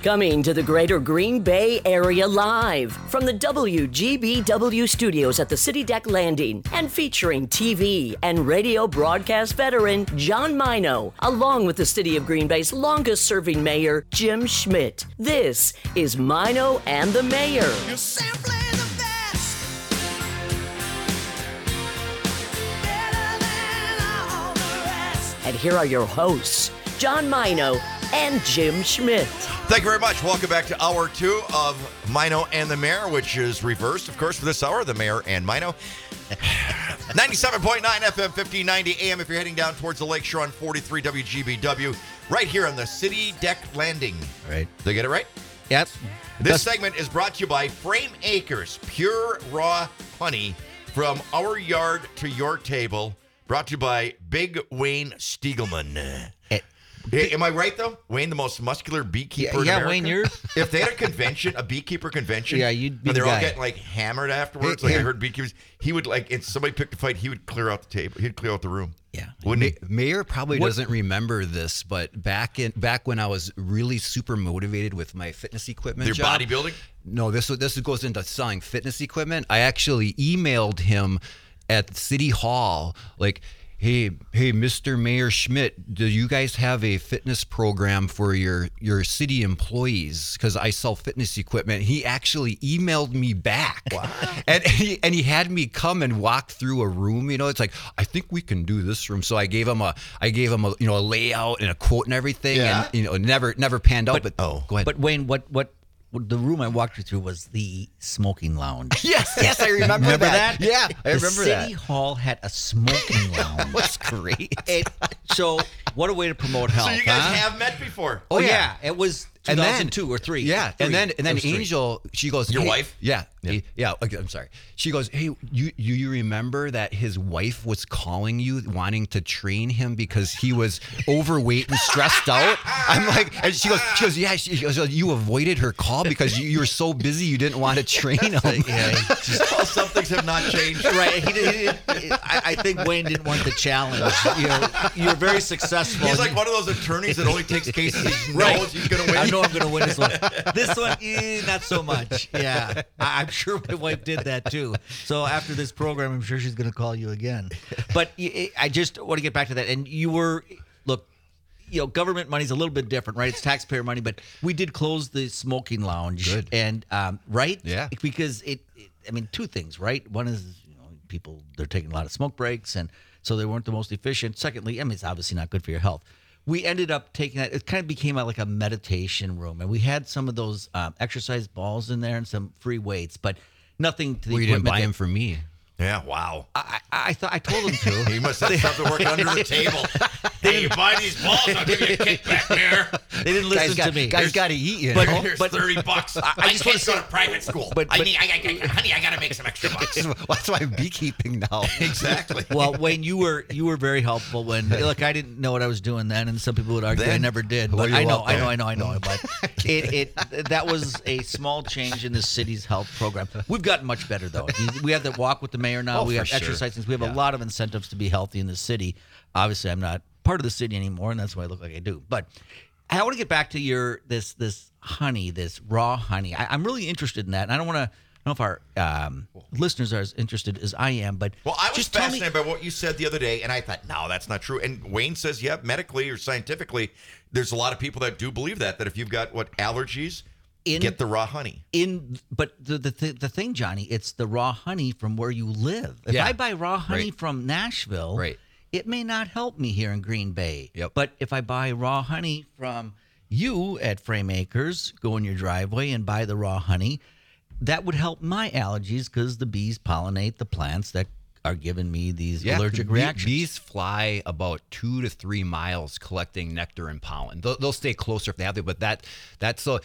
Coming to the greater Green Bay area live from the WGBW studios at the City Deck Landing and featuring TV and radio broadcast veteran John Mino, along with the City of Green Bay's longest serving mayor, Jim Schmidt. This is Mino and the Mayor. You're simply the best. Better than all the rest. And here are your hosts, John Mino and Jim Schmidt. Thank you very much. Welcome back to Hour 2 of Mino and the Mayor, which is reversed, of course, for this hour, the Mayor and Mino. 97.9 FM, 1590 AM if you're heading down towards the lakeshore on 43 WGBW, right here on the City Deck Landing. Right. Did I get it right? Yep. This segment is brought to you by Frame Acres, pure raw honey from our yard to your table. Brought to you by Big Wayne Stiegelman. Hey, am I right, though? Wayne, the most muscular beekeeper in America? Wayne, you're... If they had a convention, a beekeeper convention, you'd be and they're the all guy. getting, like, hammered afterwards, like I heard beekeepers, he would, like, if somebody picked a fight, he would clear out the table. He'd clear out the room. Yeah. Wouldn't he? Mayor probably doesn't remember this, but back when I was really super motivated with my fitness equipment Your job, bodybuilding? No, this goes into selling fitness equipment. I actually emailed him at City Hall, like, Hey, Mr. Mayor Schmidt, do you guys have a fitness program for your city employees? Because I sell fitness equipment. He actually emailed me back. Wow. And he had me come and walk through a room. You know, it's like, I think we can do this room. So I gave him a a layout and a quote and everything. Yeah. And never panned out. But go ahead. But Wayne, what the room I walked you through was the smoking lounge. Yes, I remember that. Yeah, I remember the that. City Hall had a smoking lounge. That's great. So what a way to promote health. So you guys huh? have met before? Oh yeah, it was 2002 or 3. Yeah, and then Angel, she goes, Your hey, wife? Yeah. Okay, I'm sorry. She goes, hey, you remember that his wife was calling you, wanting to train him because he was overweight and stressed out? I'm like, and she goes, yeah. She goes, you avoided her call because you were so busy you didn't want to train him. Well, some things have not changed. Right. I think Wayne didn't want the challenge. You're very successful. He's like one of those attorneys that only takes cases he knows he's going to win. I know I'm going to win this one. This one, not so much. Yeah. I'm sure my wife did that too. So after this program, I'm sure she's going to call you again. But I just want to get back to that. And government money's a little bit different, right? It's taxpayer money, but we did close the smoking lounge. Good. And, right? Yeah. Because two things, right? One is, people, they're taking a lot of smoke breaks, and so they weren't the most efficient. Secondly, it's obviously not good for your health. We ended up taking that. It kind of became like a meditation room, and we had some of those exercise balls in there and some free weights, but nothing to the Well, you didn't equipment buy that- him for me. Yeah, wow. I told them to. He must have something working under the table. Hey, you buy these balls, I'll give you a kickback there. They didn't listen to me. Guys got to eat, you But- know? Here's but- $30. I just want to go to private school. But- honey, I got to make some extra bucks. That's why I'm beekeeping now. Exactly. Well, Wayne, you were very helpful when I didn't know what I was doing then, and some people would argue I Then? never did. Well, But you're I know. welcome. But that was a small change in the city's health program. We've gotten much better though. We have the walk with the mayor now. Oh, We for have sure. exercise things. We have a lot of incentives to be healthy in the city. Obviously, I'm not part of the city anymore, and that's why I look like I do. But I want to get back to this honey, this raw honey. I'm really interested in that, and I don't know if our listeners are as interested as I am. But Well, I was just tell me- fascinated by what you said the other day, and I thought, no, that's not true. And Wayne says, yeah, medically or scientifically, there's a lot of people that do believe that if you've got, allergies, get the raw honey. But the thing, Johnny, it's the raw honey from where you live. If Yeah. I buy raw honey Right. from Nashville, Right. it may not help me here in Green Bay. Yep. But if I buy raw honey from you at Frame Acres, go in your driveway and buy the raw honey, that would help my allergies because the bees pollinate the plants that are giving me these allergic reactions. Bees fly about 2 to 3 miles collecting nectar and pollen. They'll stay closer if they have to, but that's so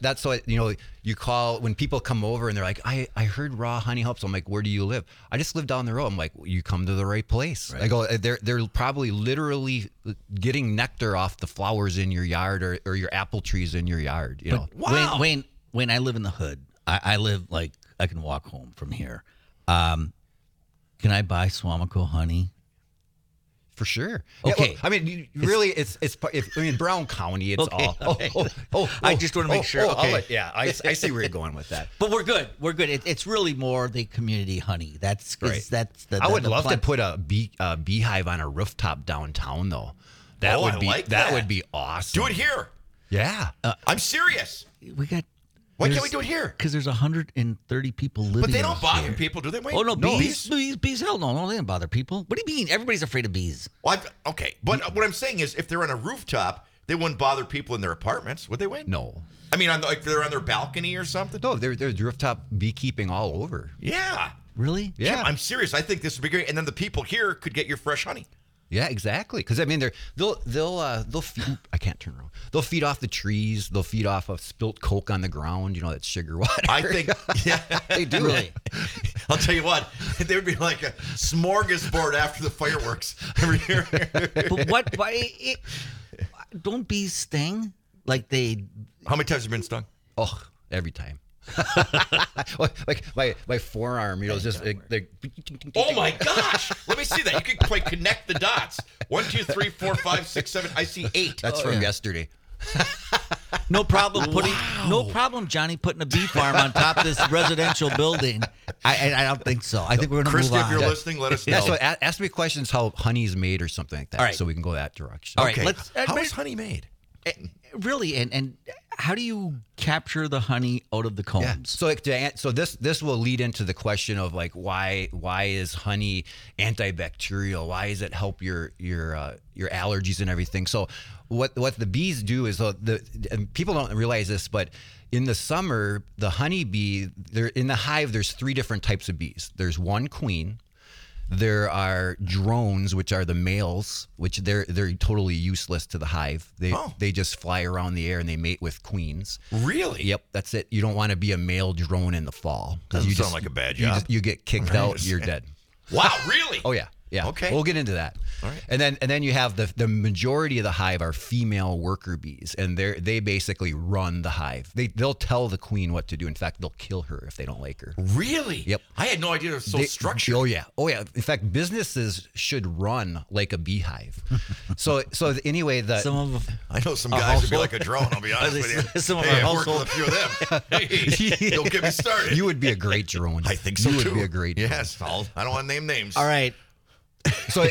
you call when people come over and they're like, I heard raw honey helps. I'm like, where do you live? I just live down the road. I'm like, well, you come to the right place. Right. I go, they're probably literally getting nectar off the flowers in your yard or your apple trees in your yard. You know, Wow. Wayne, I live in the hood. I live like I can walk home from here. Can I buy Swamico honey? For sure. Okay. Yeah, well, I mean, really, it's Brown County. It's Okay, all. okay. Oh, I just want to make sure. I'll Okay. I see where you're going with that. But we're good. We're good. It's really more the community honey. That's 'cause Right. that's the. I would the love to plant- put a beehive on a rooftop downtown, though. That Oh, would I be like that that. would be awesome. Do it here. Yeah. I'm serious. We got. Why can't we do it here? Because there's 130 people living. But they don't bother here. people, do they? Wait, Oh no, No, bees! Hell no, they don't bother people. What do you mean? Everybody's afraid of bees. Well, okay, but what I'm saying is, if they're on a rooftop, they wouldn't bother people in their apartments, would they? Wait, No. I mean, like they're on their balcony or something. No, there's rooftop beekeeping all over. Yeah, Really? Yeah. Jim, I'm serious. I think this would be great, and then the people here could get your fresh honey. Yeah, exactly. Because I mean, they'll feed. I can't turn around. They'll feed off the trees. They'll feed off of spilt Coke on the ground. You know, that's sugar water. I think, yeah, they do. Really? I'll tell you what, there would be like a smorgasbord after the fireworks every year. But what? Why? Don't bees sting? Like they? How many times have you been stung? Oh, every time. Like my forearm, you know, is just like. Oh my gosh! Let me see that. You could like connect the dots. 1, 2, 3, 4, 5, 6, 7. I see 8. That's from yesterday. No problem putting. No problem, Johnny, putting a bee farm on top of this residential building. I don't think so. I think we're going to Chris, move if on. you're listening, let us know. Yeah, so ask me questions how honey's made or something like that, All right. so we can go that direction. All right, okay, let's- how is honey made? Really, and how do you capture the honey out of the combs? Yeah. So this will lead into the question of like why is honey antibacterial? Why does it help your allergies and everything? So what the bees do is and people don't realize this, but in the summer the honeybee, they're in the hive. There's 3 different types of bees. There's one queen. There are drones, which are the males, which they're totally useless to the hive. They just fly around the air and they mate with queens. Really? Yep, that's it. You don't want to be a male drone in the fall. 'Cause Doesn't you sound like a bad job. You get kicked out, you're dead. Wow, really? Oh yeah. Yeah. Okay. We'll get into that. All right. And then you have the majority of the hive are female worker bees, and they basically run the hive. They'll tell the queen what to do. In fact, they'll kill her if they don't like her. Really? Yep. I had no idea it was so They- structured. Oh yeah. In fact, businesses should run like a beehive. so anyway, Some of I know some guys would be like a drone, I'll be honest Are they- with you. some of Hey, our I've worked with a household- few of them. Hey, don't get me started. you would be a great drone. I think so you too. would be a great drone. Yes, I don't want to name names. all right, So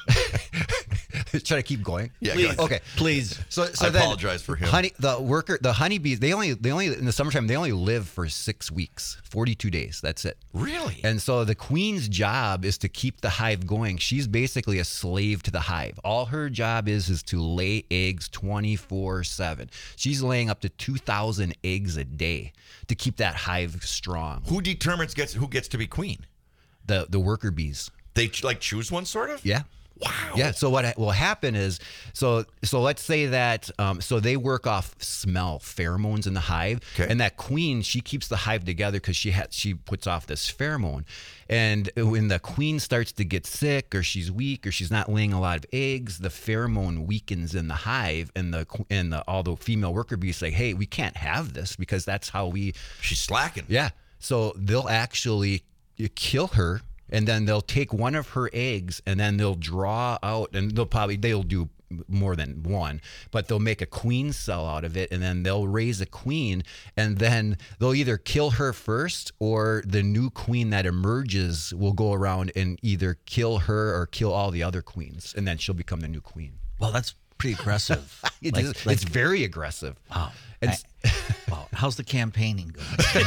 should I keep going? Yeah, please, go ahead. Okay. please. So I then apologize for him. The honeybees, they only in the summertime they only live for 6 weeks, 42 days. That's it. Really? And so the queen's job is to keep the hive going. She's basically a slave to the hive. All her job is to lay eggs 24/7. She's laying up to 2,000 eggs a day to keep that hive strong. Who determines who gets to be queen? The worker bees. They like choose one, sort of? Yeah. Wow. Yeah. So what will happen is, so let's say that, so they work off smell, pheromones in the hive, Okay. and that queen, she keeps the hive together because she puts off this pheromone, and when the queen starts to get sick or she's weak or she's not laying a lot of eggs, the pheromone weakens in the hive, and all the female worker bees say, hey, we can't have this because that's how we. She's slacking. Yeah. So they'll actually kill her, and then they'll take one of her eggs, and then they'll draw out, and they'll do more than one, but they'll make a queen cell out of it, and then they'll raise a queen, and then they'll either kill her first, or the new queen that emerges will go around and either kill her or kill all the other queens, and then she'll become the new queen. Well, that's pretty aggressive. It's very aggressive. Wow. And Wow. How's the campaigning going?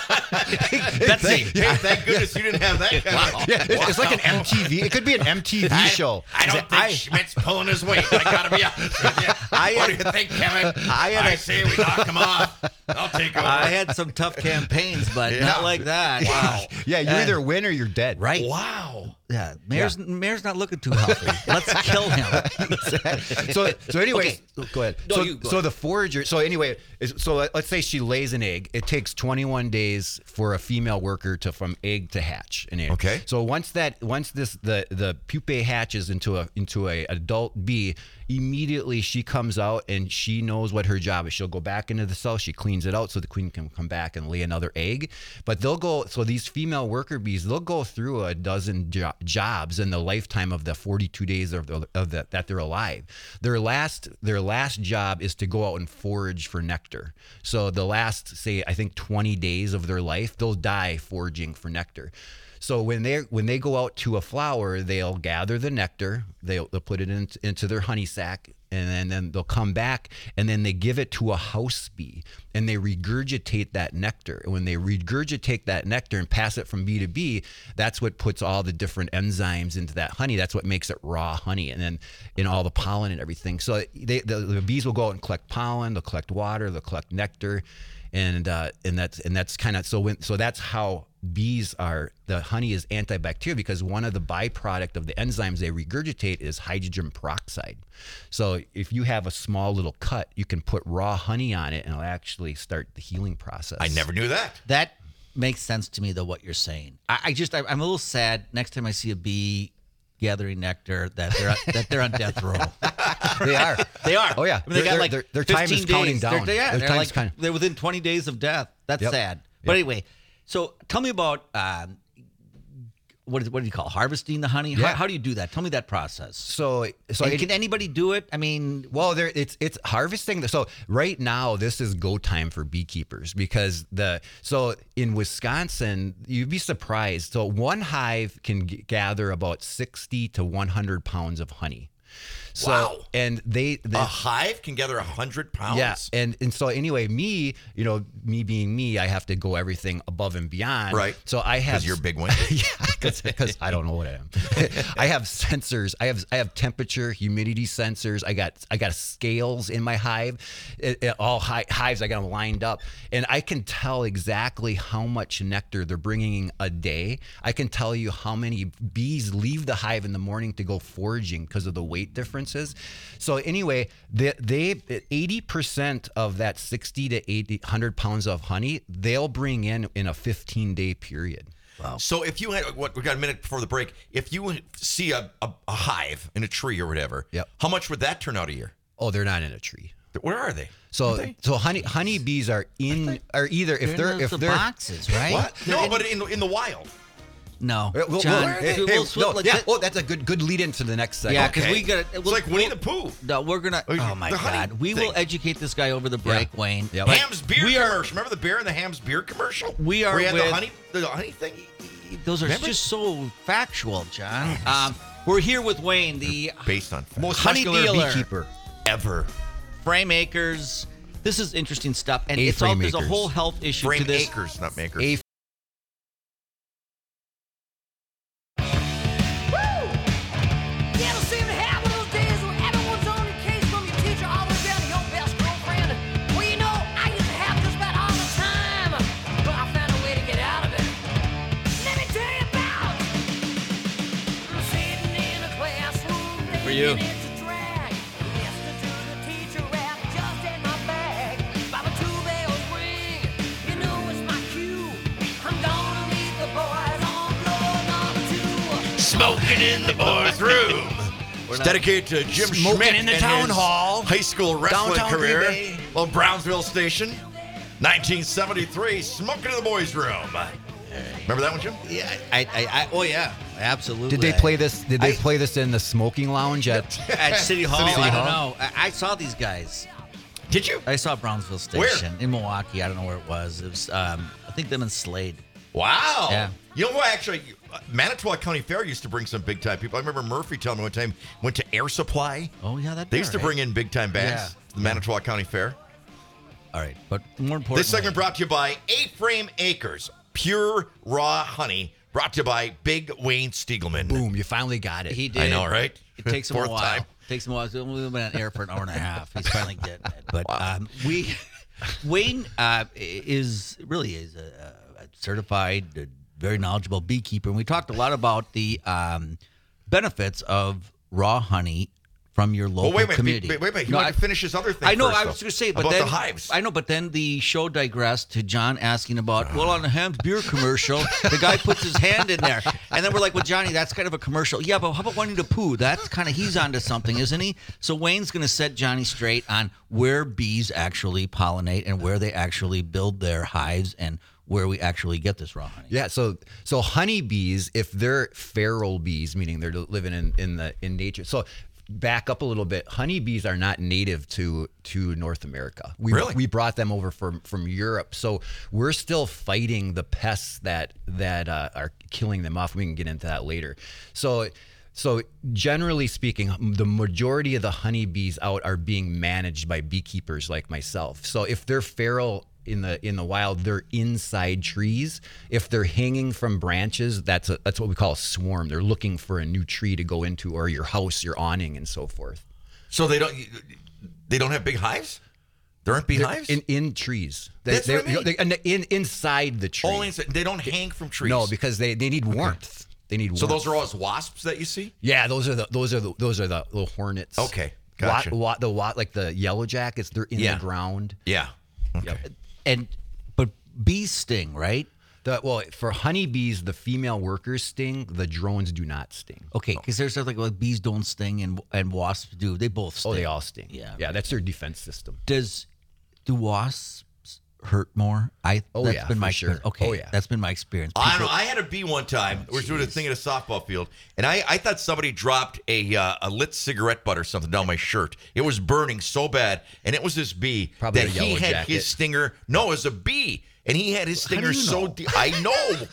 Betsy. Hey, thank goodness you didn't have that kind of. yeah, it's like an MTV. It could be an MTV show. I don't think Schmidt's pulling his weight. I gotta be honest with you. What do you think, Kevin? I say we knock him off. I'll take over. I had some tough campaigns, but Yeah. not like that. Wow. Yeah, you either win or you're dead. Right. Wow. Yeah. Mayor's not looking too healthy. Let's kill him. So anyway, Okay. go ahead. No, so you go so the forager. So anyway, So let's say she lays an egg. It takes 21 days for a female worker from egg to hatch an egg. Okay. So once the pupae hatches into a adult bee, immediately she comes out and she knows what her job is. She'll go back into the cell. She cleans it out so the queen can come back and lay another egg. But so these female worker bees, they'll go through a dozen jobs in the lifetime of the 42 days that they're alive. Their last job is to go out and forage for nectar. So the last, say, I think 20 days of their life, they'll die foraging for nectar. So when they go out to a flower, they'll gather the nectar, they'll put it into their honey sac, and then they'll come back and then they give it to a house bee and they regurgitate that nectar. And when they regurgitate that nectar and pass it from bee to bee, that's what puts all the different enzymes into that honey. That's what makes it raw honey, and then in all the pollen and everything. So the bees will go out and collect pollen, they'll collect water, they'll collect nectar. And that's kind of so that's how bees are. The honey is antibacterial because one of the byproduct of the enzymes they regurgitate is hydrogen peroxide. So if you have a small little cut, you can put raw honey on it and it'll actually start the healing process. I never knew that. That makes sense to me, though, what you're saying. I'm a little sad next time I see a bee gathering nectar that they're on death row. They are. They are. Oh yeah. I mean, they got like their time 15 is counting days. down. They're within 20 days of death. That's sad. But anyway, so tell me about what do you call harvesting the honey? Yeah. How do you do that? Tell me that process. So can anybody do it? I mean, well, it's harvesting. So right now, this is go time for beekeepers because in Wisconsin, you'd be surprised. So one hive can gather about 60 to 100 pounds of honey. So, wow. And a hive can gather 100 pounds? Yeah. And so anyway, me being me, I have to go everything above and beyond. Right. So I have. Because you're big wing? Yeah, because I don't know what I am. I have sensors. I have temperature, humidity sensors. I got scales in my hive. All hives, I got them lined up. And I can tell exactly how much nectar they're bringing a day. I can tell you how many bees leave the hive in the morning to go foraging because of the weight differences. So anyway, they 80% of that 60 to 100 pounds of honey, they'll bring in a 15-day period. Wow. So if you had, we got a minute before the break, if you see a hive in a tree or whatever, yep. How much would that turn out a year? Oh, they're not in a tree. Where are they? So honey bees are either if they're boxes, right? What? No, but in the wild. No, John. That's a good lead into the next segment. Yeah, because we got it's like Winnie the Pooh. No, we're gonna. Oh my God, we will educate this guy over the break, Wayne. Yep. Ham's beer commercial. Remember the beer in the Ham's beer commercial? We are where you had with the honey thing. Those are just so factual, John. We're here with Wayne, the based on most honey dealer beekeeper ever. Frame Acres. This is interesting stuff, and there's a whole health issue Frame to this. Acres, not makers. You ever seem to have those days when everyone's on your case from your teacher all the way down to your best girlfriend? Well, you know, I used to have just about all the time, but I found a way to get out of it. Let me tell you about sitting in a classroom. For you. It's a drag. Listening to the teacher rap just in my bag. By the two bells ring, you know it's my cue. I'm gonna meet the boys on floor number 2. Smoking in the boys' room. It's dedicated to Jim Smoking Schmidt in the and town his hall. high school wrestling Downtown career. Green Bay. Well, Brownsville Station, 1973. Smoking in the boys' room. Remember that one, Jim? Yeah, oh yeah, absolutely. Did they play this? Did they play this in the smoking lounge at City Hall? City I don't Hall? know. I saw these guys. Did you? I saw Brownsville Station in Milwaukee. I don't know where it was. It was, I think them and Slade. Wow. Yeah. You know what? Actually, Manitowoc County Fair used to bring some big time people. I remember Murphy telling me one time went to Air Supply. Oh yeah, that They used to bring in big time bands. Yeah. The Manitowoc County Fair. All right, but more importantly, This segment brought to you by A-Frame Acres, pure raw honey. Brought to you by Big Wayne Stiegelman. Boom, you finally got it. he did. I know, right? It takes him a Fourth while. time. Takes him a while. We've been on air for an hour and a half. He's finally getting it. But Wayne is a certified, very knowledgeable beekeeper, and we talked a lot about the benefits of raw honey from your local Well, wait, community. wait. He No, wanted to finish his other thing. I know. First, I was though, going to say, but about then the hives. I know, but then the show digressed to John asking about, well, on the Hamm's beer commercial, the guy puts his hand in there, and then we're like, well, Johnny, that's kind of a commercial. Yeah, but how about Winnie the Pooh? That's kind of he's onto something, isn't he? So Wayne's going to set Johnny straight on where bees actually pollinate and where they actually build their hives and where we actually get this raw honey. Yeah, so honeybees, if they're feral bees, meaning they're living in nature. So back up a little bit. Honeybees are not native to North America. We brought them over from Europe. So we're still fighting the pests that are killing them off. We can get into that later. So generally speaking, the majority of the honeybees out are being managed by beekeepers like myself. So if they're feral in the wild, they're inside trees. If they're hanging from branches, that's what we call a swarm. They're looking for a new tree to go into, or your house, your awning, and so forth. So they don't have big hives? There aren't beehives? In trees. That's what I mean. Inside the tree. Only inside, they don't hang from trees. No, because they need warmth. They need warmth. So those are always wasps that you see? Yeah, those are the little hornets. Okay, gotcha. Like the yellow jackets, they're in the ground. Yeah. Okay. But bees sting, right? For honeybees, the female workers sting. The drones do not sting. Okay, because there's something like bees don't sting and wasps do. They both sting. Oh, they all sting. Yeah. Yeah, that's their defense system. Do wasps hurt more? That's been my sure. Okay, Oh, yeah. That's been my experience. I don't know. I had a bee one time. We were doing a thing at a softball field, and I thought somebody dropped a lit cigarette butt or something down my shirt. It was burning so bad, and it was this bee Probably that a he yellow had jacket. his stinger. No, it was a bee, and he had his stinger do you so know? deep. I know.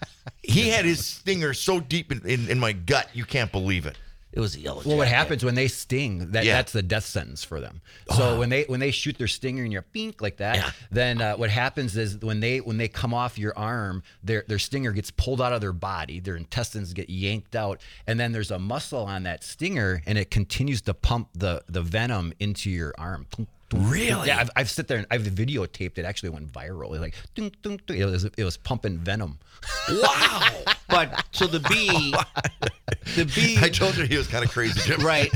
He had his stinger so deep in my gut, you can't believe it. It was a yellow Well, what jacket. happens when they sting? That's the death sentence for them. So when they shoot their stinger in your pink like that, then what happens is when they come off your arm, their stinger gets pulled out of their body, their intestines get yanked out, and then there's a muscle on that stinger, and it continues to pump the venom into your arm. Really? Yeah, I've sit there and I've videotaped it. Actually went viral. It was like ding, ding, ding. It was pumping venom. Wow. But so the bee, I told you he was kind of crazy, Jim. right?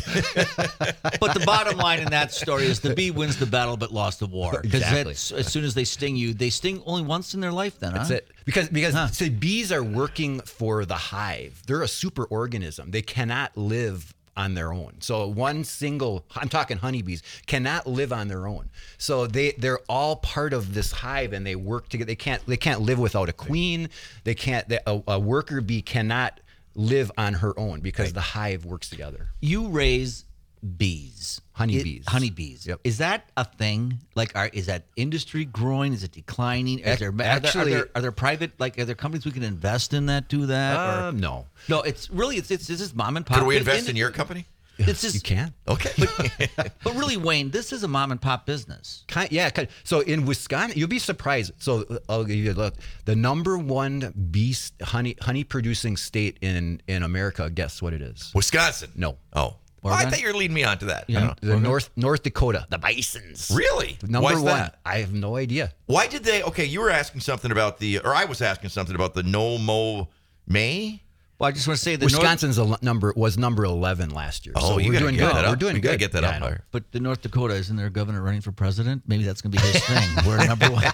But the bottom line in that story is the bee wins the battle but lost the war. Exactly. Because as soon as they sting you, they sting only once in their life. Then That's it. Because see, bees are working for the hive. They're a super organism. They cannot live on their own. So I'm talking honeybees, cannot live on their own. So they're all part of this hive and they work together. They can't live without a queen. They can't. A worker bee cannot live on her own because the hive works together. You raise bees, Honeybees. honeybees. Yep. Is that a thing? Like, is that industry growing? Is it declining? Are there private, like, are there companies we can invest in that do that? Or? No. No, it's just mom and pop. Could we invest in your company? It's just, You can. Okay. but really, Wayne, this is a mom and pop business. So in Wisconsin, you'll be surprised. So I'll give you a look. The number one honey producing state in America. Guess what it is? Wisconsin. No. Oh. Well, I thought you were leading me on to that. Yeah. The North Dakota, the Bisons. Really? Number Why is one. that? I have no idea. Why did they? Okay, you were asking something about I was asking something about the No Mo May. Well, I just want to say Wisconsin's was number 11 last year. Oh, so you we're gotta doing get good. that up. We're doing You gotta good. get that Yeah, up I know. there. But the North Dakota, isn't there a governor running for president? Maybe that's going to be his thing. We're number one.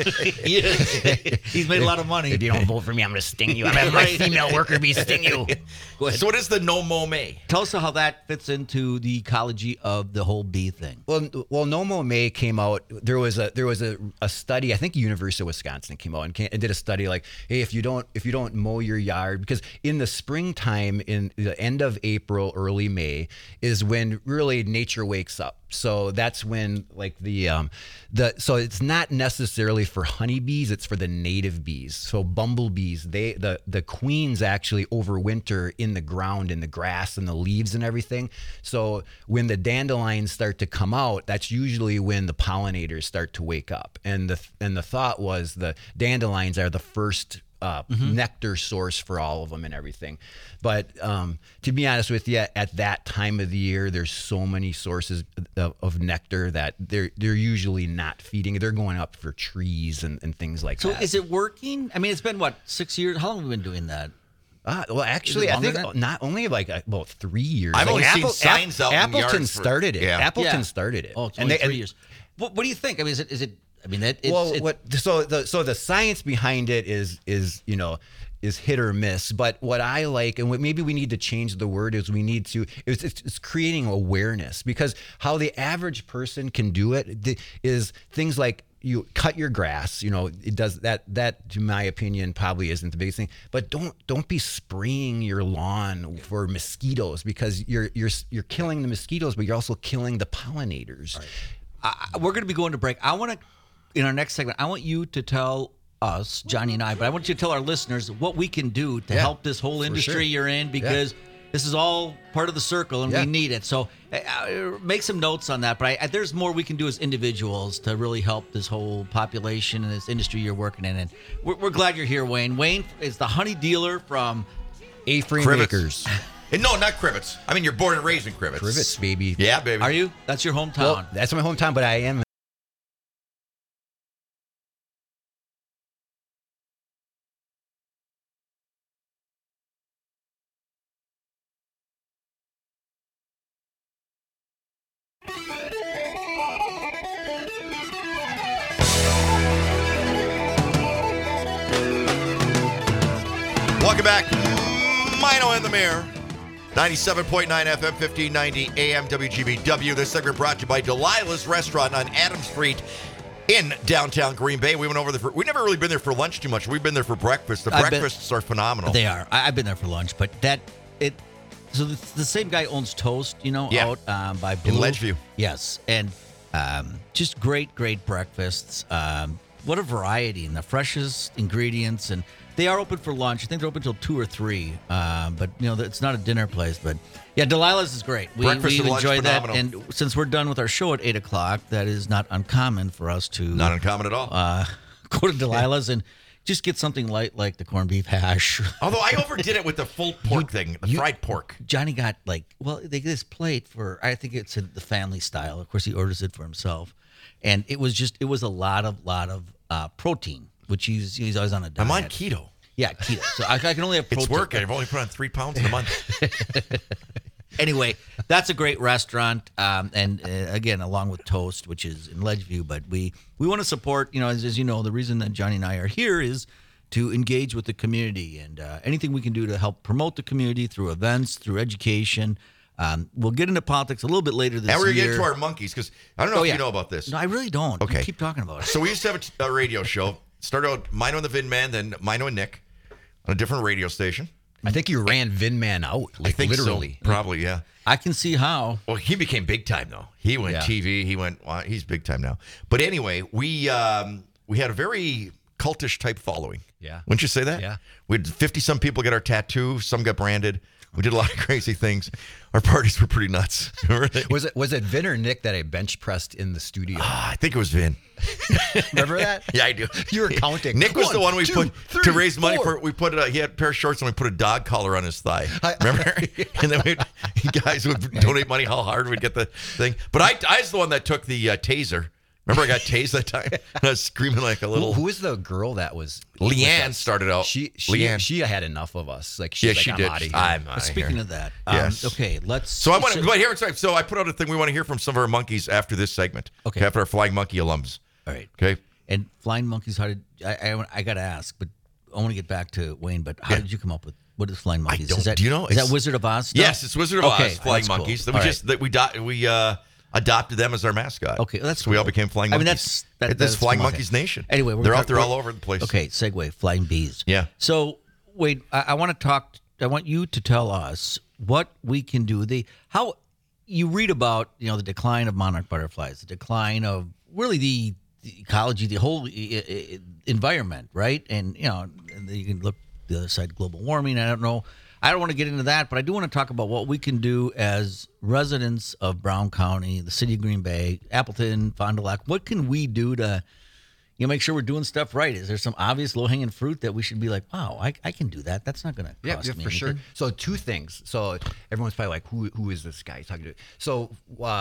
He's made a lot of money. If you don't vote for me, I'm going to sting you. I'm having my female worker bee sting you. Go ahead. So what is the No Mo May? Tell us how that fits into the ecology of the whole bee thing. Well, No Mo May came out. There was a study. I think University of Wisconsin came out and did a study like, hey, if you don't mow your yard, because in the springtime, in the end of April, early May, is when really nature wakes up. So that's when like so it's not necessarily for honeybees, it's for the native bees. So bumblebees, the queens actually overwinter in the ground, in the grass and the leaves and everything. So when the dandelions start to come out, that's usually when the pollinators start to wake up. And the thought was the dandelions are the first nectar source for all of them and everything. But to be honest with you, at that time of the year, there's so many sources of nectar that they're usually not feeding. They're going up for trees and things like So that. is it working? I mean, it's been, 6 years? How long have we been doing that? Well, actually, I longer think than that? not only like about 3 years. I've Like, only seen signs out in Appleton yards for- started it. Yeah. Appleton started it. Oh, it's only 3 years. What do you think? I mean, is it? I mean, that. So the science behind it is hit or miss. But what I like, and what maybe we need to change the word is we need to it's creating awareness, because how the average person can do it is things like you cut your grass. It does that. That, to my opinion, probably isn't the biggest thing. But don't be spraying your lawn for mosquitoes, because you're killing the mosquitoes, but you're also killing the pollinators. Right. We're going to be going to break. In our next segment, I want you to tell us, Johnny and I, but I want you to tell our listeners what we can do to help this whole industry sure. you're in, because this is all part of the circle and we need it. So make some notes on that. But there's more we can do as individuals to really help this whole population and this industry you're working in. And we're glad you're here, Wayne. Wayne is the honey dealer from A-frame Crivets. makers. And no, not Crivets. I mean, you're born and raised in Crivets. Crivets, baby. Yeah, baby. Are you? That's your hometown. Well, that's my hometown, but I am. Welcome back. Mino and the Mayor. 97.9 FM, 1590 AM WGBW. This segment brought to you by Delilah's Restaurant on Adams Street in downtown Green Bay. We went over there we've never really been there for lunch too much. We've been there for breakfast. The breakfasts are phenomenal. They are. I've been there for lunch, but so the same guy owns Toast, Yeah. out by Blue. In Ledgeview. Yes, and just great breakfasts. What a variety, and the freshest ingredients, and they are open for lunch. I think they're open until 2 or 3, but it's not a dinner place. But yeah, Delilah's is great. We Breakfast and lunch, enjoy that, phenomenal. and since we're done with our show at 8:00, that is not uncommon for us to Not uncommon at all. go to Delilah's and just get something light like the corned beef hash. Although I overdid it with the full pork thing, the fried pork. Johnny got they get this plate for, I think it's the family style. Of course, he orders it for himself, and it was a lot of protein, which he's always on a diet. I'm on keto. Yeah, keto. So I can only have protein. It's working. I've only put on 3 pounds in a month. Anyway, that's a great restaurant, and again, along with Toast, which is in Ledgeview. But we want to support. As you know, the reason that Johnny and I are here is to engage with the community, and anything we can do to help promote the community through events, through education. We'll get into politics a little bit later this year. And we're going to get into our monkeys, because I don't know if you know about this. No, I really don't. Okay. You keep talking about it. So we used to have a radio show. Started out Mino and the Vin Man, then Mino and Nick on a different radio station. I think you ran Vin Man out, I think literally. so. Probably, yeah. I can see how. Well, he became big time, though. He went TV. He went. He's big time now. But anyway, we had a very cultish type following. Yeah. Wouldn't you say that? Yeah. We had 50-some people get our tattoo. Some got branded. We did a lot of crazy things. Our parties were pretty nuts. Was it Vin or Nick that I bench pressed in the studio? I think it was Vin. Remember that? Yeah, I do. You were counting. Nick was the one we 1, 2, put 3, to raise money 4. for. We put he had a pair of shorts and we put a dog collar on his thigh. Remember? And then guys would donate money. How hard we'd get the thing. But I was the one that took the taser. Remember, I got tased that time. I was screaming like a little. Who was the girl that was? Leanne started out. Leanne. She had enough of us. Like she did. I'm outta here. I'm outta Speaking here. of that, Yes. okay, let's. So I want to. But here, so I put out a thing. We want to hear from some of our monkeys after this segment. Okay. After our Flying Monkey alums. All right. Okay. And Flying Monkeys, how did I got to ask? But I want to get back to Wayne. But how did you come up with what is Flying Monkeys? don't. Is that, Do you know? Is It's- that Wizard of Oz stuff? Yes, it's Wizard of Oz. Flying that's cool. Monkeys. All right. We adopted them as our mascot. Okay, that's so we all cool. became Flying I mean, Monkeys. that's This Flying come on. Monkeys Nation. Anyway, they're out there all over the place. Okay, segue. Flying Bees. Yeah. So Wade, I want to talk. I want you to tell us what we can do. How you read about the decline of monarch butterflies, the decline of really the ecology, the whole environment, right? And you can look the other side, global warming. I don't know. I don't want to get into that, but I do want to talk about what we can do as residents of Brown County, the city of Green Bay, Appleton, Fond du Lac. What can we do to make sure we're doing stuff right? Is there some obvious low-hanging fruit that we should be like, wow, I can do that? That's not going to cost me for anything. sure. So 2 things. So everyone's probably like, who is this guy he's talking to? So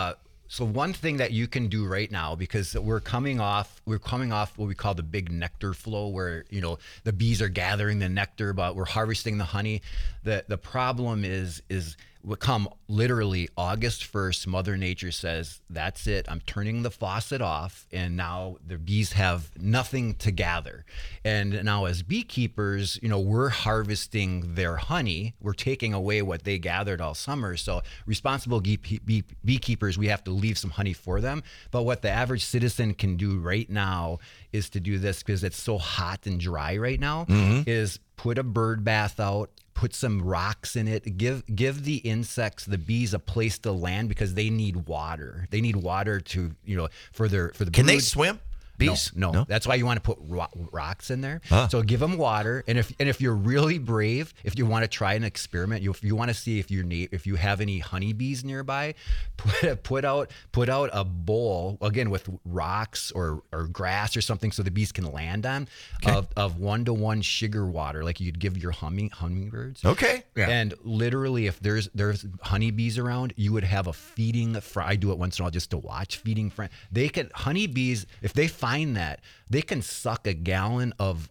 So one thing that you can do right now, because we're coming off what we call the big nectar flow, where the bees are gathering the nectar, but we're harvesting the honey. The problem is come literally August 1st, Mother Nature says, that's it. I'm turning the faucet off, and now the bees have nothing to gather. And now as beekeepers, we're harvesting their honey. We're taking away what they gathered all summer. So responsible beekeepers, we have to leave some honey for them. But what the average citizen can do right now is to do this, because it's so hot and dry right now, is put a bird bath out, put some rocks in it, give the insects, the bees, a place to land, because they need water. They need water to, for the Can they brood. swim? Bees? No. That's why you want to put rocks in there. So give them water, and if you're really brave, if you want to try an experiment, if you want to see if you have any honeybees nearby, put out a bowl, again with rocks or grass or something, so the bees can land on, of 1-to-1 sugar water, like you'd give your hummingbirds. Okay. Yeah. And literally, if there's honeybees around, you would have a feeding. I do it once in a while just to watch feeding friend. Honeybees, if they find that, they can suck a gallon of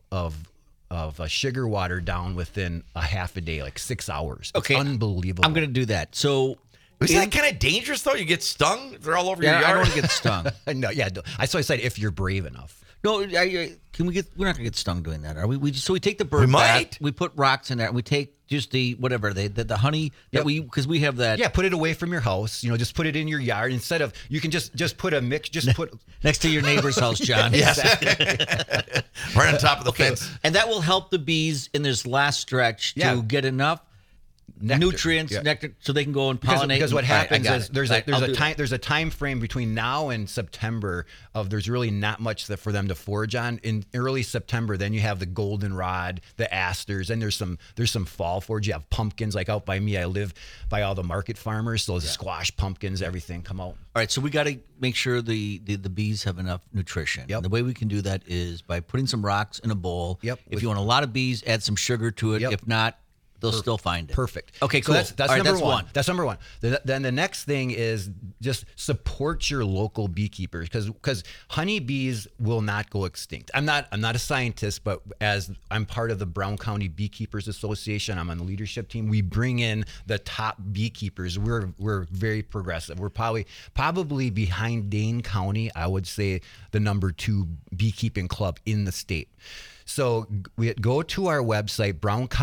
sugar water down within a half a day, like 6 hours. It's unbelievable. I'm going to do that. So Isn't that kind of dangerous, though? You get stung? They're all over your I yard? don't want to get stung. No, yeah. So I said if you're brave enough. No, can we get? We're not going to get stung doing that, are we? So we take the bird We bath, might. we put rocks in there, and we take just the honey that because we have that. Yeah, put it away from your house. Just put it in your yard instead of, you can just put a mix. Just put next to your neighbor's house, John. Yes. Right on top of the fence. And that will help the bees in this last stretch Yeah. to get enough nutrients, nectar, so they can go and pollinate. Because what happens is there's a a time frame between now and September of there's really not much for them to forage on. In early September, then you have the goldenrod, the asters, and there's some fall forage. You have pumpkins, like out by me. I live by all the market farmers, so the squash, pumpkins, everything come out. All right, so we got to make sure the bees have enough nutrition. Yep. And the way we can do that is by putting some rocks in a bowl. Yep. If you want a lot of bees, add some sugar to it. Yep. If not, they'll still find it. Perfect. Okay, So cool. that's All right, number that's one. That's number one. Then the next thing is just support your local beekeepers, because honeybees will not go extinct. I'm not a scientist, but as I'm part of the Brown County Beekeepers Association, I'm on the leadership team. We bring in the top beekeepers. We're very progressive. We're probably behind Dane County, I would say, the number 2 beekeeping club in the state. So we go to our website,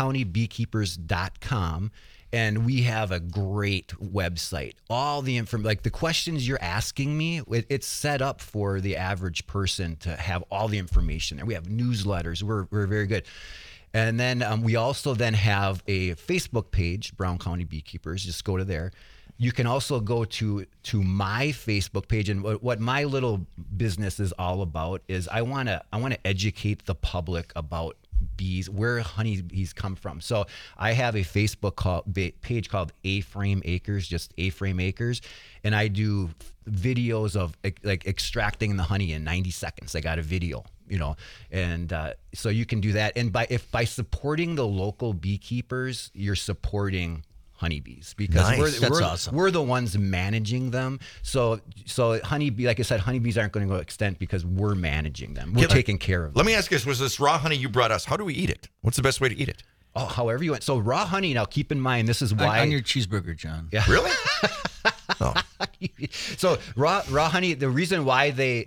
browncountybeekeepers.com, and we have a great website. All the information, like the questions you're asking me, it's set up for the average person to have all the information there. We have newsletters. We're very good. And then we also then have a Facebook page, Brown County Beekeepers. Just go to there. You can also go to my Facebook page, and what my little business is all about is I want to educate the public about bees, where honeybees come from. So I have a Facebook page called A-Frame Acres, just A-Frame Acres, and I do videos of like extracting the honey in 90 seconds. I got a video, and so you can do that. And by supporting the local beekeepers, you're supporting honeybees, because Nice. Awesome. we're the ones managing them. So honeybee, like I said, honeybees aren't going to go extinct because we're managing them. We're taking care of them. Let me ask you this. Was this raw honey you brought us? How do we eat it? What's the best way to eat it? Oh, however you want. So raw honey, now keep in mind, this is why. On your cheeseburger, John. Yeah. Really? Oh. So raw honey, the reason why they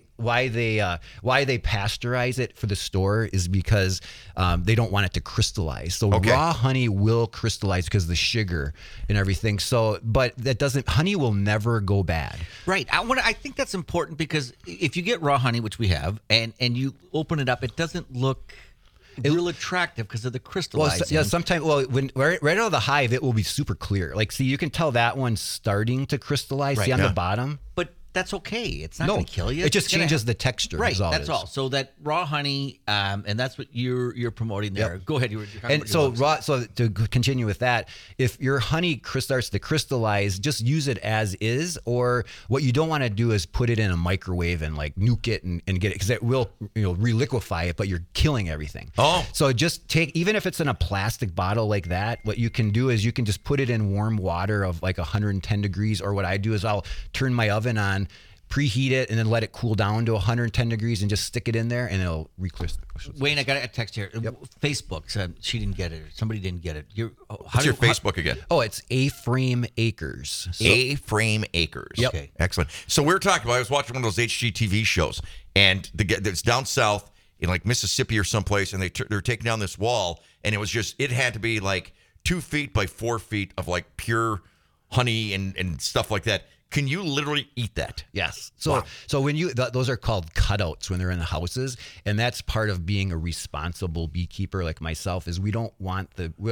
pasteurize it for the store is because they don't want it to crystallize. So raw honey will crystallize because of the sugar and everything. So, but that doesn't. Honey will never go bad. Right. I think that's important, because if you get raw honey, which we have, and you open it up, it doesn't look real attractive because of the crystallizing. Sometimes. Well, when right out of the hive, it will be super clear. Like, see, you can tell that one's starting to crystallize. Right, see on yeah. the bottom. But that's okay. It's not No, going to kill you. it just It's gonna changes the texture. Right, is all it that's is. all. So that raw honey, and that's what you're promoting there. Yep. Go ahead. You're And so to continue with that, if your honey starts to crystallize, just use it as is. Or what you don't want to do is put it in a microwave and like nuke it and get it, because it will reliquefy it, but you're killing everything. Oh. So just even if it's in a plastic bottle like that, what you can do is you can just put it in warm water of like 110 degrees. Or what I do is I'll turn my oven on, preheat it, and then let it cool down to 110 degrees and just stick it in there and it'll recrystallize. Wayne, I got a text here. Facebook said she didn't get it. Somebody didn't get it. What's your Facebook again? Oh, it's A-Frame Acres. So, A-Frame Acres. Yep. Okay. Excellent. So we were talking about, I was watching one of those HGTV shows, and it's down south in like Mississippi or someplace, and they're taking down this wall, and it had to be like 2 feet by 4 feet of like pure honey and stuff like that. Can you literally eat that? Yes. So Wow. so when those are called cutouts when they're in the houses, and that's part of being a responsible beekeeper like myself. Is we don't want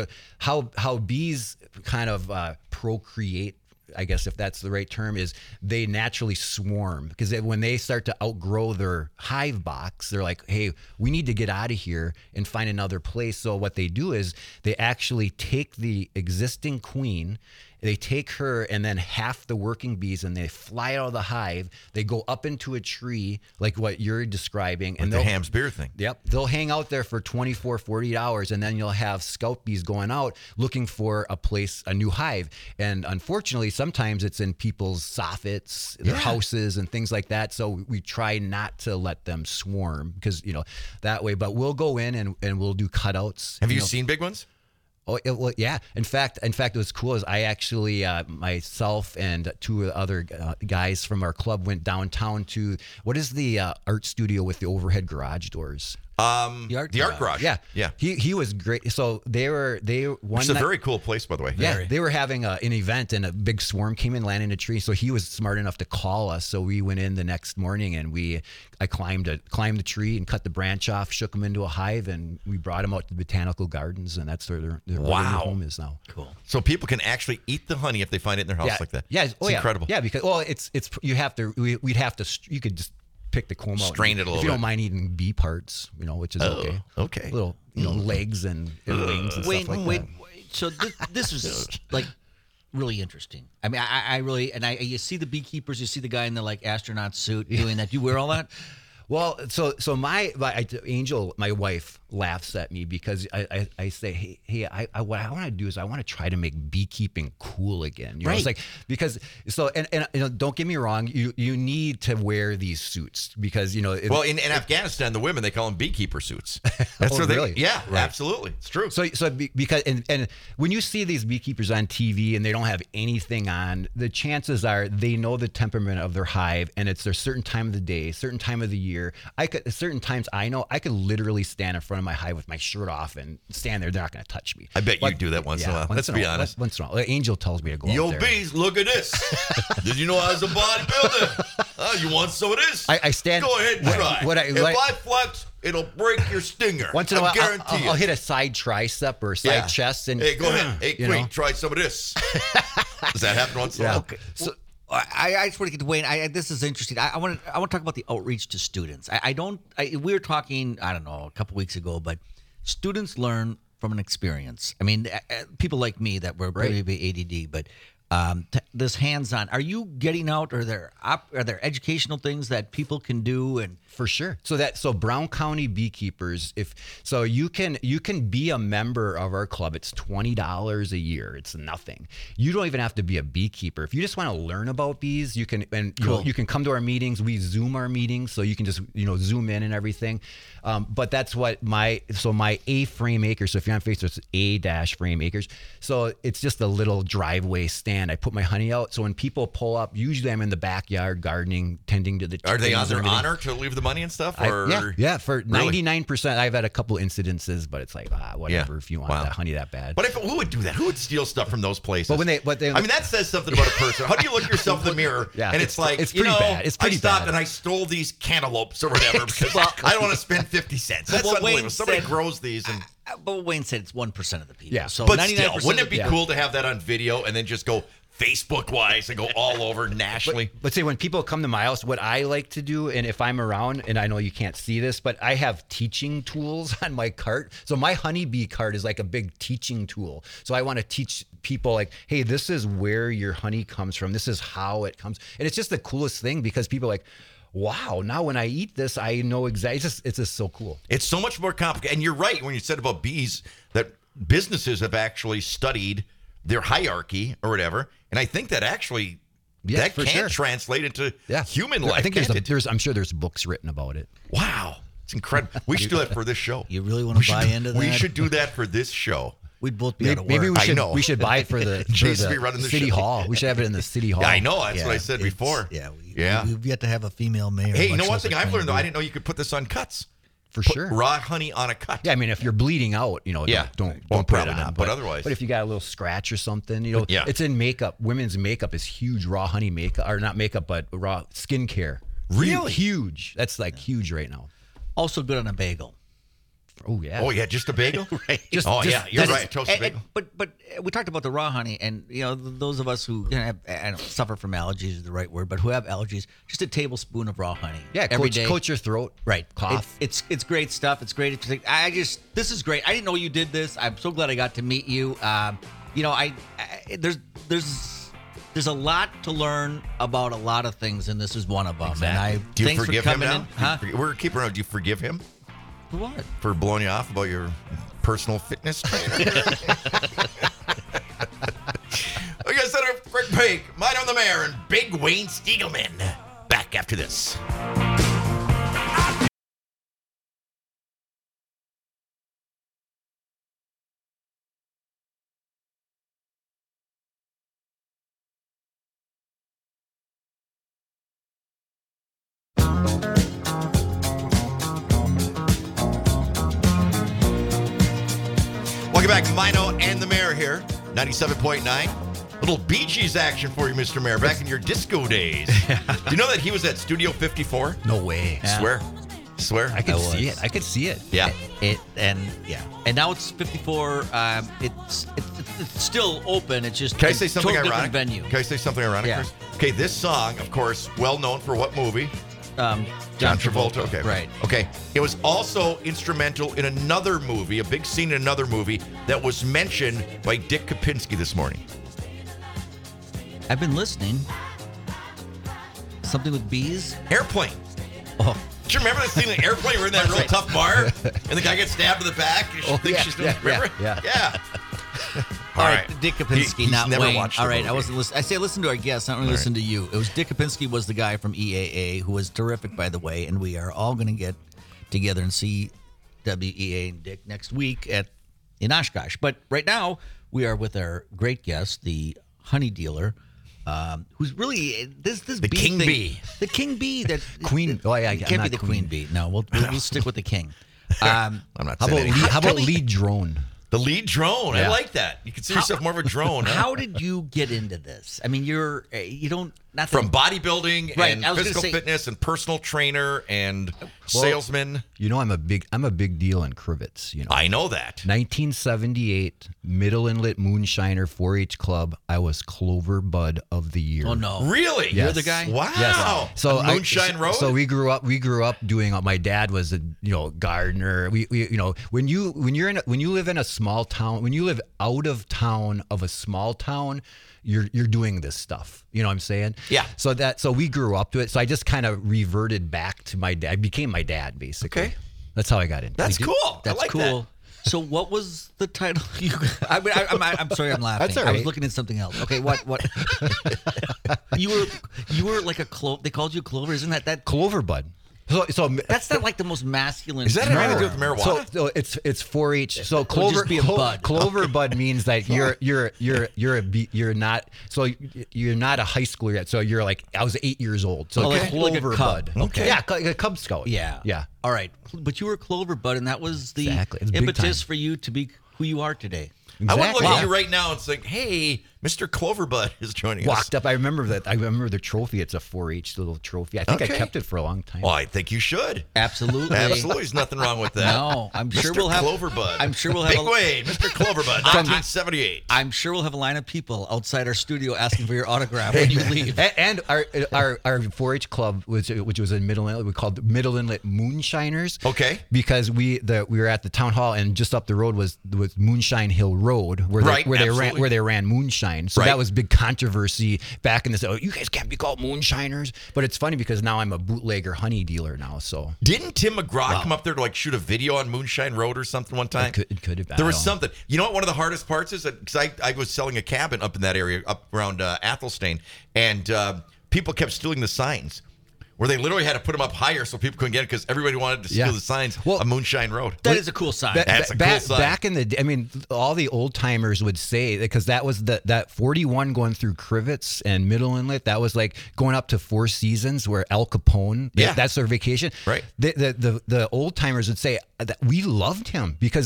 how bees kind of procreate. I guess if that's the right term, is they naturally swarm, because when they start to outgrow their hive box, they're like, hey, we need to get out of here and find another place. So what they do is they actually take the existing queen, they take her and then half the working bees, and they fly out of the hive. They go up into a tree like what you're describing. Like And the they'll Ham's beer thing. Yep. They'll hang out there for 24, 48 hours, and then you'll have scout bees going out looking for a new hive. And unfortunately, sometimes it's in people's soffits, their houses, and things like that. So we try not to let them swarm, because, that way. But we'll go in and we'll do cutouts. Have you seen big ones? Oh, well, yeah. In fact, it was cool. Is I actually myself and two other guys from our club went downtown to, what is the art studio with the overhead garage doors? The Art Garage. Yeah, Yeah. He was great. So they one It's a night- very cool place, by the way. yeah, they were having an event, and a big swarm came in, landed in a tree. So he was smart enough to call us. So we went in the next morning, and I climbed the tree and cut the branch off, shook them into a hive, and we brought them out to the botanical gardens, and that's where their Wow. home is now. Cool. So people can actually eat the honey if they find it in their house like that. Yeah, It's incredible. Yeah, because you could just pick the comb out, Strain it a little if you don't bit. mind eating bee parts, which is okay. okay. Little legs and wings and Wayne, stuff like Wayne, that. so this is like really interesting. I mean, I really, and you see the beekeepers, you see the guy in the like astronaut suit doing that. You wear all that? Well, so Angel, my wife, laughs at me because I say, hey, what I want to do is I want to try to make beekeeping cool again. You know, it's Right. like, because and don't get me wrong, you need to wear these suits because Well, in Afghanistan, the women, they call them beekeeper suits. That's Oh, what they. really? Yeah, absolutely, it's true. Because when you see these beekeepers on TV and they don't have anything on, the chances are they know the temperament of their hive, and it's their certain time of the day, certain time of the year. Certain times I could literally stand in front of my hive with my shirt off and stand there. They're not going to touch me. I bet you do that once in a while. Let's be honest. Once in a while. Angel tells me to go out Yo, there. bees, look at this. Did you know I was a bodybuilder? You want some of this? I stand. Go ahead and try. If I flex, it'll break your stinger. Once in a while, guarantee I'll it. hit a side tricep or side chest, and Hey, go ahead. Hey, you Queen, know. try some of this. Does that happen once in a while? Okay. So I just want to get to Wayne. This is interesting. I want to talk about the outreach to students. We were talking, I don't know, a couple weeks ago, but students learn from an experience. I mean, people like me that were maybe ADD, but this hands-on. Are you getting out? Are there educational things that people can do? And For sure. So Brown County Beekeepers, you can be a member of our club. It's $20 a year. It's nothing. You don't even have to be a beekeeper. If you just want to learn about bees, you can you can come to our meetings. We Zoom our meetings, so you can just zoom in and everything. But that's what my A-Frame Acres. So if you're on Facebook, it's A-Frame Acres. So it's just a little driveway stand. I put my honey out. So when people pull up, usually I'm in the backyard gardening, tending to the Are they on chickens and their everything. honor to leave the money and stuff? Or Yeah. For Really? 99%, I've had a couple incidences, but it's like whatever. Yeah. If you want Wow. that honey that bad. But who would do that? Who would steal stuff from those places? But I mean, that says something about a person. How do you look yourself in the mirror? Yeah, and it's like, it's pretty bad. It's pretty I stopped bad. and I stole these cantaloupes or whatever because I don't want to spend 50 cents. That's Well, unbelievable. Wayne Somebody said- grows these and. but Wayne said it's 1% of the people. Yeah. So But 99% still, wouldn't it be of the- cool to have that on video and then just go Facebook-wise and go all over nationally. But say when people come to my house, what I like to do, and if I'm around, and I know you can't see this, but I have teaching tools on my cart. So my honeybee cart is like a big teaching tool. So I want to teach people like, hey, this is where your honey comes from. This is how it comes. And it's just the coolest thing because people are like, wow, now when I eat this, I know exactly. It's just so cool. It's so much more complicated. And you're right when you said about bees that businesses have actually studied their hierarchy or whatever. And I think that actually that can translate into human life. I think I'm sure there's books written about it. Wow. It's incredible. We should do that for this show. You really want to buy into that? We should do that for this show. We'd both be out of work. Maybe we should buy it for the city hall. We should have it in the city hall. Yeah, I know. That's what I said before. We've yet to have a female mayor. Hey, you know one thing I've learned, though? I didn't know you could put this on cuts. For sure. Raw honey on a cut. Yeah, I mean, if you're bleeding out, don't put it on. But otherwise. But if you got a little scratch or something, it's in makeup. Women's makeup is huge. Raw honey makeup, or not makeup, but raw skincare. Really? Huge. That's like huge right now. Also good on a bagel. Oh yeah. Oh yeah, just a bagel. Right. You're right. Toasted bagel. But we talked about the raw honey, and those of us who suffer from allergies is the right word, but who have allergies, just a tablespoon of raw honey. Yeah, every day. Coat your throat. Right. Cough. It's great stuff. It's great. This is great. I didn't know you did this. I'm so glad I got to meet you. There's a lot to learn about a lot of things, and this is one of them. Exactly. And Do you thanks forgive for him coming now? in. Huh? We're keeping around. Do you forgive him For what? for blowing you off about your personal fitness trainer? We got to set a quick break. Mine on the Mayor and Big Wayne Stiegelman. Back after this. Welcome back. Mino and the Mayor here. 97.9. Little Bee Gees action for you, Mr. Mayor. Back in your disco days. Do you know that he was at Studio 54? No way. Swear. I could see it. I could see it. Yeah. And now it's 54. It's still open. It's just Can I say something totally ironic? different venue. Can I say something ironic, Yeah. Chris? Okay, this song, of course, well known for what movie? John Travolta. Okay. Right. Okay. It was also instrumental in another movie, a big scene in another movie that was mentioned by Dick Kapinski this morning. I've been listening. Something with bees. Airplane. Oh, Do you remember that scene in Airplane? We're in that real tough bar, and the guy gets stabbed in the back. And she thinks she's doing. Remember? Yeah. All right. Dick Kapinski, He's not never Wayne. watched the All right, movie. I wasn't listening. I say listen to our guests, not really listen to you. It was Dick Kapinski was the guy from EAA who was terrific, by the way, and we are all going to get together and see WEA and Dick next week in Oshkosh. But right now we are with our great guest, the honey dealer, who's really this The bee king thing- bee. the king bee that Queen. Oh yeah, it I'm can't not be the queen bee. No, we'll stick with the king. I'm not How saying about anything. how about lead drone? The lead drone. I Yeah. like that. You consider yourself more of a drone. Huh? How did you get into this? I mean, you don't not From bodybuilding Right, and I was gonna physical say- fitness and personal trainer and salesman. You know, I'm a big deal in crivets. You know, I know that. 1978 Middle Inlet Moonshiner 4-H Club. I was Clover Bud of the Year. Oh no! Really? Yes. You're the guy? Wow. Yes. So On Moonshine Road? So we grew up doing. My dad was a gardener. We when you live in a small town, when you live out of town of a small town, you're doing this stuff. You know what I'm saying? Yeah. So we grew up to it. So I just kind of reverted back to my dad. I became my dad basically. Okay. That's how I got into That's it. cool. That's I like cool. So what was the title? I'm sorry, I'm laughing. That's all I was right. looking at something else. Okay, what? you were like a clover. They called you a clover. Isn't that? Clover Bud. So That's not like the most masculine. Is that term. anything to do with marijuana? So it's 4-H. So clover just be a bud. Clover Bud means that you're not a high schooler yet. So you're like I was 8 years old. So Okay. Like a Clover cub. Bud. Okay. Yeah, like a Cub Scout. Yeah. All right, but you were Clover Bud, and that was the Exactly. It's big impetus time. for you to be who you are today. I would look Exactly. at you right now and think, hey, Mr. Cloverbud is joining us. Walked up. I remember that. I remember the trophy. It's a 4-H little trophy. I think I Okay. kept it for a long time. Well, I think you should. Absolutely. Absolutely. There's nothing wrong with that. No, I'm sure Mr. we'll have. Cloverbud. I'm sure we'll have. Big Wayne, Mr. Cloverbud, 1978. I'm sure we'll have a line of people outside our studio asking for your autograph when you leave. And our 4-H club which was in Middle Inlet. We called Middle Inlet Moonshiners. Okay. Because we were at the town hall, and just up the road was Moonshine Hill Road, where Right, where they ran moonshine. So Right. that was big controversy back in the. Oh, you guys can't be called moonshiners. But it's funny because now I'm a bootlegger honey dealer now. So Didn't Tim McGraw come up there to like shoot a video on Moonshine Road or something one time? it could have been. There was I don't know. something. You know what? One of the hardest parts is because I was selling a cabin up in that area, up around Athelstane, and people kept stealing the signs. Where they literally had to put them up higher so people couldn't get it because everybody wanted to steal Yeah. the signs Well, on Moonshine Road. That is a cool sign. That's a cool sign. Back in the day, I mean, all the old timers would say, because that was that 41 going through Crivets and Middle Inlet. That was like going up to Four Seasons, where El Capone. Yeah. That's their vacation. Right. The old timers would say that we loved him because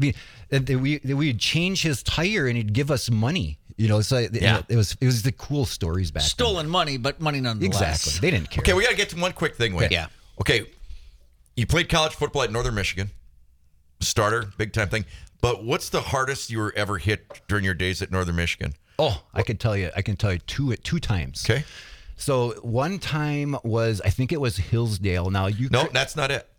we'd change his tire and he'd give us money. You know, so Yeah. it was the cool stories back Stolen money, but money then. nonetheless. Exactly. They didn't care. Okay, we got to get to one quick thing, Wayne. Yeah. Okay, you played college football at Northern Michigan. Starter, big time thing. But what's the hardest you were ever hit during your days at Northern Michigan? Oh, I can tell you two times. Okay. So one time was, I think it was Hillsdale. Now you No, that's not it.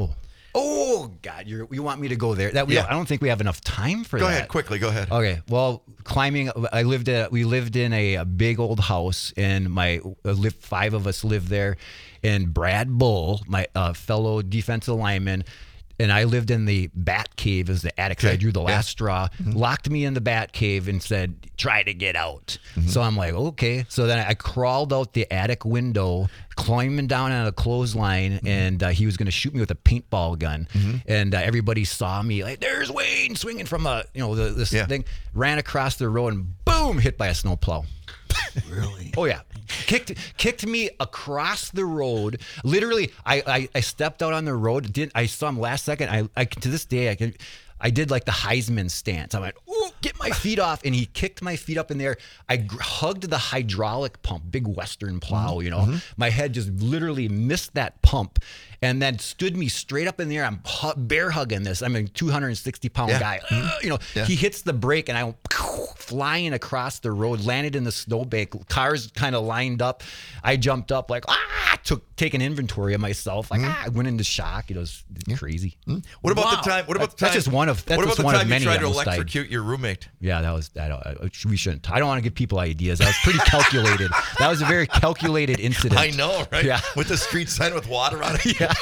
Oh God, you want me to go there? Yeah. I don't think we have enough time for Go that. ahead, quickly. Go ahead. Okay. Well, climbing. We lived in a big old house, and five of us lived there. And Brad Bull, my fellow defensive lineman, and I lived in the bat cave as the attic. So I drew the last straw, locked me in the bat cave, and said, "Try to get out." So I'm like, okay. So then I crawled out the attic window, climbing down on a clothesline, and he was going to shoot me with a paintball gun. And everybody saw me like, "There's Wayne swinging from this Yeah. thing." Ran across the road and boom, hit by a snowplow. Really? Oh yeah, kicked me across the road. Literally, I stepped out on the road. I saw him last second. I to this day I did like the Heisman stance. I went, "Ooh, get my feet off," and he kicked my feet up in there. I hugged the hydraulic pump, big Western plow. You know, my head just literally missed that pump, and then stood me straight up in the air. I'm bear hugging this. I'm a 260-pound Yeah. guy. He hits the brake, and I went flying across the road, landed in the snowbank. Cars kind of lined up. I jumped up like, take an inventory of myself. Like, I went into shock. It was crazy. What about Wow. the time? What about the time? That's just one of What about the one of time many you tried that to almost died. electrocute your roommate? Yeah, that was. We shouldn't. I don't want to give people ideas. That was pretty calculated. That was a very calculated incident. I know, right? Yeah. With the street sign with water on it. Yeah.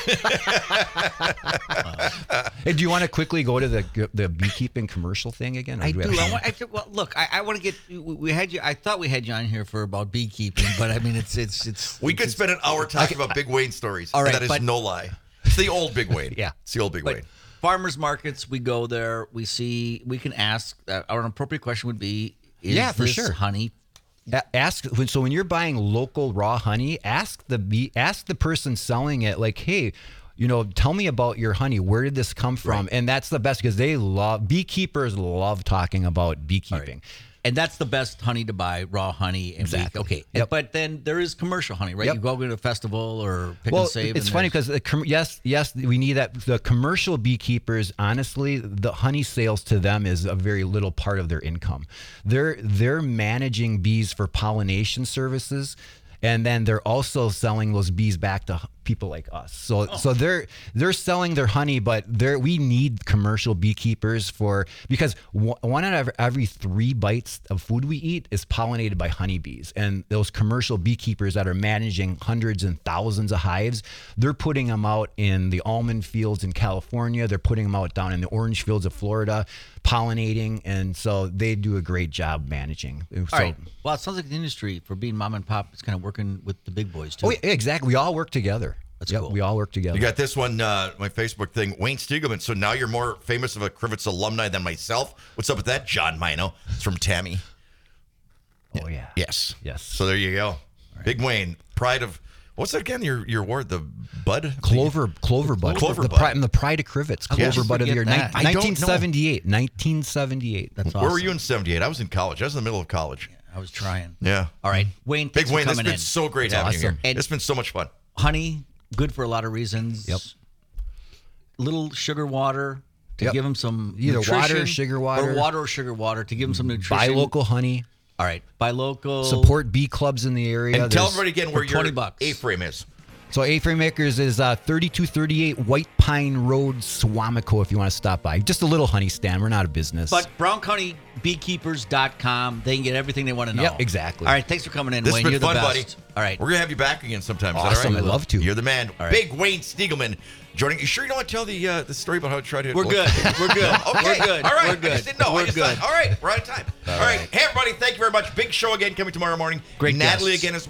Hey, do you want to quickly go to the beekeeping commercial thing again? Or I we do. have time? Well, look, I want to get. We had you. I thought we had you on here for about beekeeping, but I mean, it's. We could spend an hour talking about Big Wayne stories. All right, and that is but- no lie. It's the old Big Wayne. Yeah. It's the old Big But Wayne. farmers markets, we go there. We see. We can ask. Our appropriate question would be: Is Yeah, for this sure. honey? So when you're buying local raw honey, ask the person selling it, like, hey, tell me about your honey. Where did this come from? And that's the best, because beekeepers love talking about beekeeping. And that's the best honey to buy, raw honey. And Exactly. Okay. Yep. But then there is commercial honey, right? Yep. You go to a festival or pick Well, and save. it's and funny there's- because yes, we need that. The commercial beekeepers, honestly, the honey sales to them is a very little part of their income. They're managing bees for pollination services, and then they're also selling those bees back to people like us. So they're selling their honey, but we need commercial beekeepers because one out of every 3 bites of food we eat is pollinated by honeybees. And those commercial beekeepers that are managing hundreds and thousands of hives, they're putting them out in the almond fields in California. They're putting them out down in the orange fields of Florida, pollinating. And so they do a great job managing. All right. Well, it sounds like the industry for being mom and pop is kind of working with the big boys too. Oh, yeah, exactly. We all work together. That's Yep, cool. We all work together. You got this one, my Facebook thing, Wayne Stiegelman. So now you're more famous of a Crivets alumni than myself. What's up with that, John Mino? It's from Tammy. Oh, yeah. Yes. Yes. So there you go. Big Wayne, pride of What's that again? Your award, the Bud? Clover Bud. Clover the Bud. I'm the Pride of Crivets. How Clover did you Bud of the Year. forget that? I don't know. 1978. 1978. That's awesome. Where were you in 78? I was in college. I was in the middle of college. I was trying. Yeah. All right, Wayne. Big Thanks Wayne, for it's coming been in. so great That's having you awesome. here. And- It's been so much fun. Honey, good for a lot of reasons. Yep. Little sugar water to Yep. give them some Either water, nutrition, sugar water. or water or sugar water to give them some nutrition. Buy local honey. All right, buy local. Support bee clubs in the area. And tell There's- everybody again where for your $20. A-frame is. So A-Frame Makers is 3238 White Pine Road, Swamico, if you want to stop by. Just a little honey stand. We're not a business. But BrownCountyBeekeepers.com. They can get everything they want to know. Yep, exactly. All right, thanks for coming in, This Wayne. has You're been fun, the buddy. best. All right. We're going to have you back again sometime. Is that Awesome, all right? I'd love to. You're the man. right. Big Wayne Stiegelman joining. You sure you don't want to tell the story about how I tried to... We're good. We're good. Okay. We're good. All right. We're good. I just didn't know. We're I just good. thought, all right. We're out of time. All right. Hey, everybody. Thank you very much. Big show again coming tomorrow morning. Great Natalie guests. again is